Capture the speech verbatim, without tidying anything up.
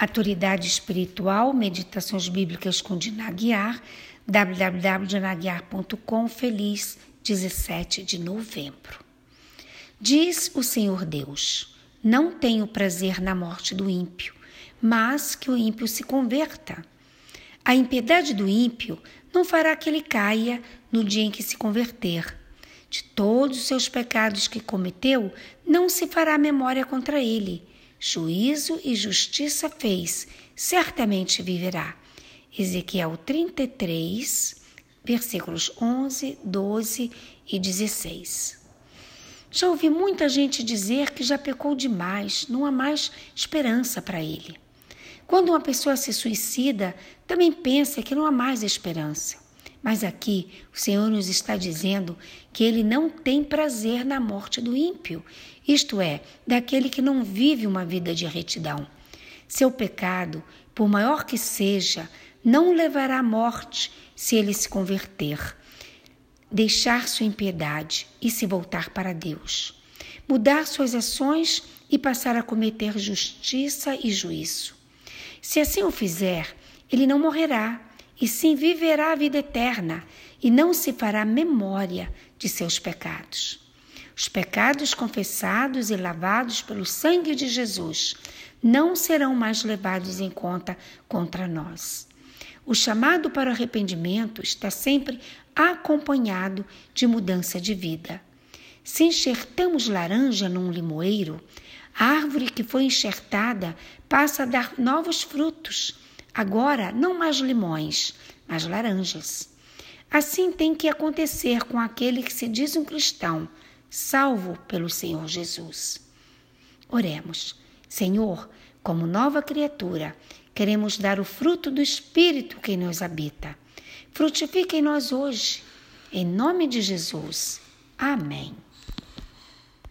Autoridade Espiritual, Meditações Bíblicas com Dina Aguiar, w w w ponto dina aguiar ponto com, feliz dezessete de novembro. Diz o Senhor Deus: não tenho prazer na morte do ímpio, mas que o ímpio se converta. A impiedade do ímpio não fará que ele caia no dia em que se converter. De todos os seus pecados que cometeu, não se fará memória contra ele. Juízo e justiça fez, certamente viverá. Ezequiel trinta e três, versículos onze, doze e dezesseis. Já ouvi muita gente dizer que já pecou demais, não há mais esperança para ele. Quando uma pessoa se suicida, também pensa que não há mais esperança. Mas aqui o Senhor nos está dizendo que Ele não tem prazer na morte do ímpio, isto é, daquele que não vive uma vida de retidão. Seu pecado, por maior que seja, não o levará à morte se ele se converter, deixar sua impiedade e se voltar para Deus, mudar suas ações e passar a cometer justiça e juízo. Se assim o fizer, ele não morrerá, e sim viverá a vida eterna, e não se fará memória de seus pecados. Os pecados confessados e lavados pelo sangue de Jesus não serão mais levados em conta contra nós. O chamado para o arrependimento está sempre acompanhado de mudança de vida. Se enxertamos laranja num limoeiro, a árvore que foi enxertada passa a dar novos frutos. Agora, não mais limões, mas laranjas. Assim tem que acontecer com aquele que se diz um cristão, salvo pelo Senhor Jesus. Oremos. Senhor, como nova criatura, queremos dar o fruto do Espírito que nos habita. Frutifique em nós hoje. Em nome de Jesus. Amém.